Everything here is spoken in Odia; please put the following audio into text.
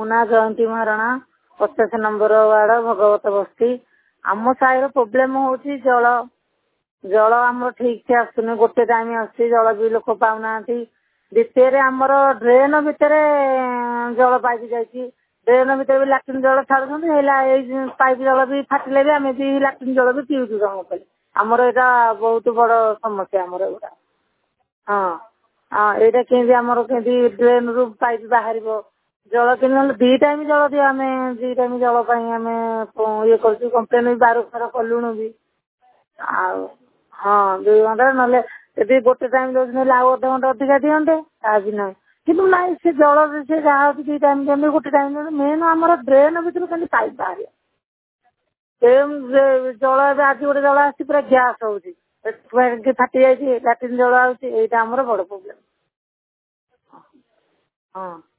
ମୋ ନାଁ ଜୟନ୍ତୀ ମହାରଣା 85 ନମ୍ବର ୱାର୍ଡ ଭଗବତ ବସ୍ତି। ଆମ ସାହିର ପ୍ରୋବ୍ଲେମ ହଉଛି ଜଳ। ଜଳ ଆମର ଠିକ ସେ ଆସୁନି, ଗୋଟେ ଟାଇମ ଆସୁଛି, ଜଳ ବି ଲୋକ ପାଉନାହାନ୍ତି। ଦ୍ୱିତୀୟରେ ଆମର ଡ୍ରେନ ଭିତରେ ଜଳ ପାଇପ ଯାଇଛି, ଡ୍ରେନ ଭିତରେ ବି ଲାଟ୍ରିନ୍ ଜଳ ଛାଡୁଛନ୍ତି, ହେଲା ଏଇ ପାଇପ ଜଳ ବି ଫାଟିଲେ ବି ଆମେ ବି ଲାଟ୍ରିନ୍ ଜଳ ବି ପିଉଛୁ ଜଣ କରି। ଆମର ଏଇଟା ବହୁତ ବଡ ସମସ୍ୟା ଆମର ଏଗୁଡ଼ା। ହଁ ହଁ, ଏଇଟା କେମିତି ଆମର କେମିତି ଡ୍ରେନ ରୁ ପାଇପ ବାହାରିବ, ଜଳ କେମିତି ନହେଲେ 2 ଟାଇମ ଜଳ ଦିଅ। ଆମେ 2 ଟାଇମ ଜଳ ପାଇଁ ଆମେ ଇଏ କରୁଛୁ, କମ୍ପ୍ଲେନ ବି ବାରମ୍ବାର କଲୁଣୁ ବି। ଆଉ ହଁ 2 ଘଣ୍ଟା ନହେଲେ ଯଦି ଗୋଟେ ଟାଇମ ଦଉଛନ୍ତି ହେଲେ ଆଉ ଅଧଘଣ୍ଟା ଅଧିକା ଦିଅନ୍ତେ, ତା ବି ନାହିଁ। କିନ୍ତୁ ନାଇଁ ସେ ଜଳ ସେ ଯାହା ହଉଛି 2 ଟାଇମ ଦିଅନ୍ତି, ଗୋଟେ ଟାଇମ ଦିଅନ୍ତି। ମେନ୍ ଆମର ଡ୍ରେନ ଭିତରୁ ଖାଲି ପାଇପ ବାହାରିବ। ଜଳ ଏବେ ଆଜି ଗୋଟେ ଜଳ ଆସିଛି ପୁରା ଗ୍ୟାସ୍ ହଉଛି, ଫାଟି ଯାଇଛି, ଲାଟ୍ରିନ୍ ଜଳ ଆଉଛି। ଏଇଟା ଆମର ବଡ ପ୍ରୋବ୍ଲେମ। ହଁ।